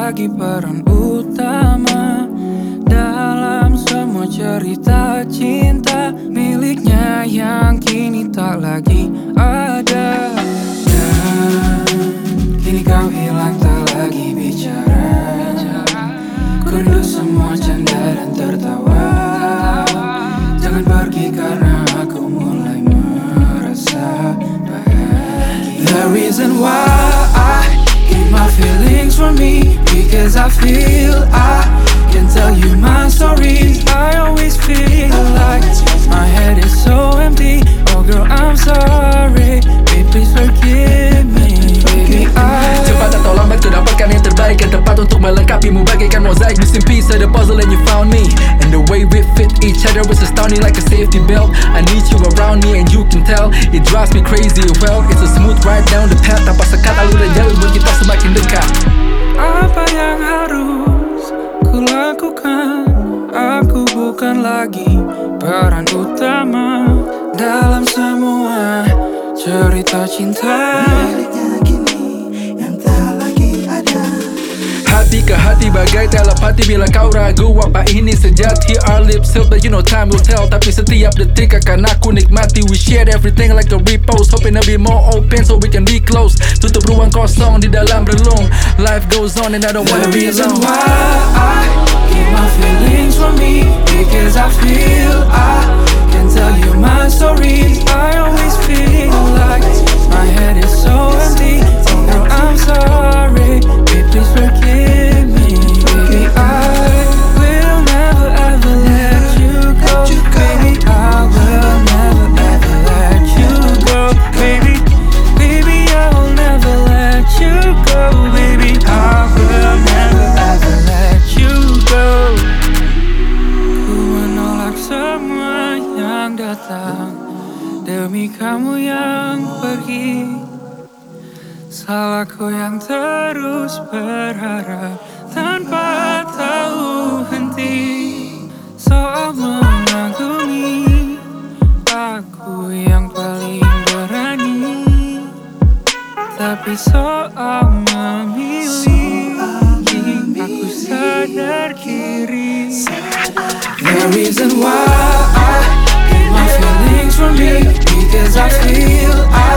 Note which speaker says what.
Speaker 1: lagi peran utama dalam semua cerita cinta miliknya yang kini tak lagi ada. Dan kini kau hilang tak lagi bicara. Ku rindu semua canda dan tertawa. Jangan pergi karena aku mulai merasa bahagia. The reason why I keep my feelings for me, because I feel I can tell you my stories. I always feel like my head is so empty. Oh girl, I'm sorry, baby, please forgive me. Baby,
Speaker 2: cepat atau lambat kau dapatkan yang terbaik, yang tepat untuk melengkapimu bagaikan mozaik. Missing piece of the puzzle and you found me, and the way we fit each other was astounding like a safety belt. I need you around me and you can tell it drives me crazy. Well, it's a smooth ride down the path, tanpa sekat alur dan jalur buat kita semakin dekat.
Speaker 1: apa yang harus ku lakukan? Aku bukan lagi peran utama dalam semua cerita cinta
Speaker 3: miliknya kini yang tak lagi ada.
Speaker 2: Hati ke hati bagai telepati, bila kau ragu apa ini sejati. Our lips sealed but you know time will tell, tapi setiap detik akan aku nikmati. We shared everything like a repost, hoping to be more open so we can be close. Tutup ruang kosong di dalam relung. Life goes on and I don't wanna be
Speaker 1: The reason
Speaker 2: alone.
Speaker 1: why I keep my feelings for me, because I feel I can tell you my stories. I always feel like my head is so empty. Oh girl, I'm sorry, baby, please forgive me. Baby, I will never ever let you go. Baby, I will never ever let you go. Baby, baby, I will never let you go. Baby, I will never ever let you go. Ku menolak semua yang datang demi kamu yang pergi. Salahku yang terus berharap tanpa tahu henti. Soal mengagumi, aku yang paling berani. Tapi soal memilih, aku sadar kiri. The reason why I keep my feelings for me, because I feel I